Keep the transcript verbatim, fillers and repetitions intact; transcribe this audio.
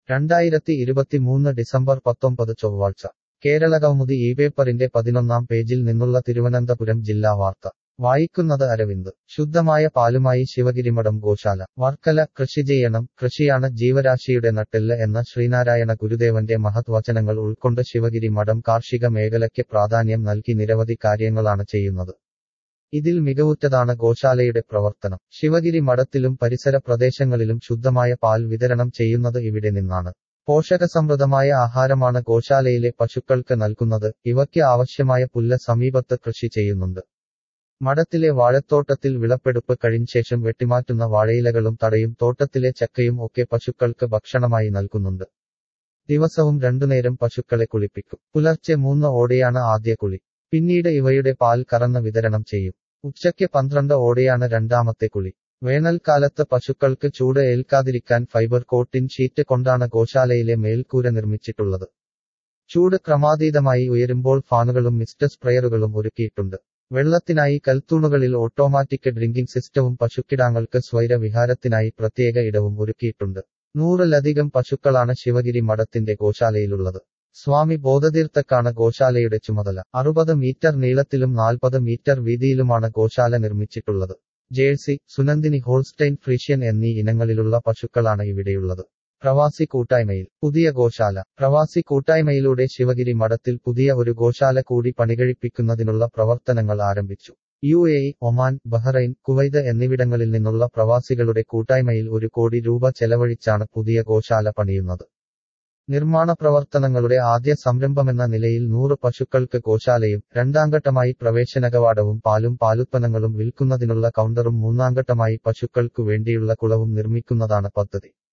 രണ്ടായിരത്തി ഇരുപത്തിമൂന്ന് ഡിസംബർ പത്തൊമ്പത് ചൊവ്വാഴ്ച കേരളകൗമുദി ഈ പേപ്പറിന്റെ പതിനൊന്നാം പേജിൽ നിന്നുള്ള തിരുവനന്തപുരം ജില്ലാ വാർത്ത വായിക്കുന്നത് അരവിന്ദ്. ശുദ്ധമായ പാലുമായി ശിവഗിരിമഠം ഗോശാല. വർക്കല. കൃഷി ചെയ്യണം, കൃഷിയാണ് ജീവരാശിയുടെ നട്ടെല്ല് എന്ന ശ്രീനാരായണ ഗുരുദേവന്റെ മഹത് വചനങ്ങൾ ഉൾക്കൊണ്ട് ശിവഗിരി മഠം കാർഷിക മേഖലയ്ക്ക് പ്രാധാന്യം നൽകി നിരവധി കാര്യങ്ങളാണ് ചെയ്യുന്നത്. ഇതിൽ മികവുറ്റതാണ് ഗോശാലയുടെ പ്രവർത്തനം. ശിവഗിരി മഠത്തിലും പരിസര പ്രദേശങ്ങളിലും ശുദ്ധമായ പാൽ വിതരണം ചെയ്യുന്നത് ഇവിടെ നിന്നാണ്. പോഷകസമൃദ്ധമായ ആഹാരമാണ് ഗോശാലയിലെ പശുക്കൾക്ക് നൽകുന്നത്. ഇവയ്ക്ക് ആവശ്യമായ പുല്ല് സമീപത്ത് കൃഷി ചെയ്യുന്നുണ്ട്. മഠത്തിലെ വാഴത്തോട്ടത്തിൽ വിളവെടുപ്പ് കഴിഞ്ഞശേഷം വെട്ടിമാറ്റുന്ന വാഴയിലകളും തടയും തോട്ടത്തിലെ ചക്കയും ഒക്കെ പശുക്കൾക്ക് ഭക്ഷണമായി നൽകുന്നുണ്ട്. ദിവസവും രണ്ടുനേരം പശുക്കളെ കുളിപ്പിക്കും. പുലർച്ചെ മൂന്ന് ഓടെയാണ് ആദ്യ കുളി. പിന്നീട് ഇവയുടെ പാൽ കറന്ന് വിതരണം ചെയ്യും. ഉച്ചയ്ക്ക് പന്ത്രണ്ട് ഓടെയാണ് രണ്ടാമത്തെ കുളി. വേനൽക്കാലത്ത് പശുക്കൾക്ക് ചൂട് ഏൽക്കാതിരിക്കാൻ ഫൈബർ കോട്ടിൻ ഷീറ്റ് കൊണ്ടാണ് ഗോശാലയിലെ മേൽക്കൂര നിർമ്മിച്ചിട്ടുള്ളത്. ചൂട് ക്രമാതീതമായി ഉയരുമ്പോൾ ഫാനുകളും മിസ്റ്റ് സ്പ്രെയറുകളും ഒരുക്കിയിട്ടുണ്ട്. വെള്ളത്തിനായി കൽത്തൂണുകളിൽ ഓട്ടോമാറ്റിക് ഡ്രിങ്കിംഗ് സിസ്റ്റവും പശുക്കിടാങ്ങൾക്ക് സ്വൈര വിഹാരത്തിനായി പ്രത്യേക ഇടവും ഒരുക്കിയിട്ടുണ്ട്. നൂറിലധികം പശുക്കളാണ് ശിവഗിരി മഠത്തിന്റെ ഗോശാലയിലുള്ളത്. സ്വാമി ബോധതീർത്ഥക്കാണ് ഗോശാലയുടെ ചുമതല. അറുപത് മീറ്റർ നീളത്തിലും നാൽപ്പത് മീറ്റർ വീതിയിലുമാണ് ഗോശാല നിർമ്മിച്ചിട്ടുള്ളത്. ജേഴ്സി, സുനന്ദിനി, ഹോൾസ്റ്റൈൻ ഫ്രീഷ്യൻ എന്നീ ഇനങ്ങളിലുള്ള പശുക്കളാണ് ഇവിടെയുള്ളത്. പ്രവാസി കൂട്ടായ്മയിൽ പുതിയ ഗോശാല. പ്രവാസി കൂട്ടായ്മയിലൂടെ ശിവഗിരി മഠത്തിൽ പുതിയ ഒരു ഗോശാല കൂടി പണികഴിപ്പിക്കുന്നതിനുള്ള പ്രവർത്തനങ്ങൾ ആരംഭിച്ചു. U A E, Oman, Bahrain, Kuwait എന്നിവിടങ്ങളിൽ നിന്നുള്ള പ്രവാസികളുടെ കൂട്ടായ്മയിൽ ഒരു കോടി രൂപ ചെലവഴിച്ചാണ് പുതിയ ഗോശാല പണിയുന്നത്. നിർമ്മാണ പ്രവർത്തനങ്ങളുടെ ആദ്യ സംരംഭമെന്ന നിലയിൽ നൂറ് പശുക്കൾക്ക് ഗോശാലയും, രണ്ടാംഘട്ടമായി പ്രവേശന കവാടവും പാലും പാലുത്പന്നങ്ങളും വിൽക്കുന്നതിനുള്ള കൗണ്ടറും മൂന്നാംഘട്ടമായി പശുക്കൾക്കു വേണ്ടിയുള്ള കുളവും നിർമ്മിക്കുന്നതാണ് പദ്ധതി.